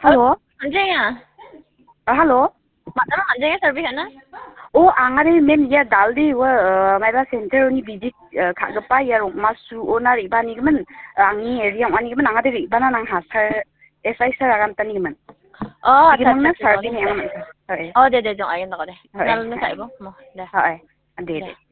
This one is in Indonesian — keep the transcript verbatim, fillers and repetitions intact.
Halo? Anjingnya? Uh, halo? Mana anjingnya servis ana? Oh, angare mem ya daldi wa maiba center ni visit khagpa ya masu onari bani gman angi area ani gman angade ri bana nang hasar esai sar agam tani gman. Oh, Igi acha mangna acha. sarbi ni angam. Oh, de de jong ayen ko de. Hai. Nal na sa ibo mo. De. Hai. Ade de.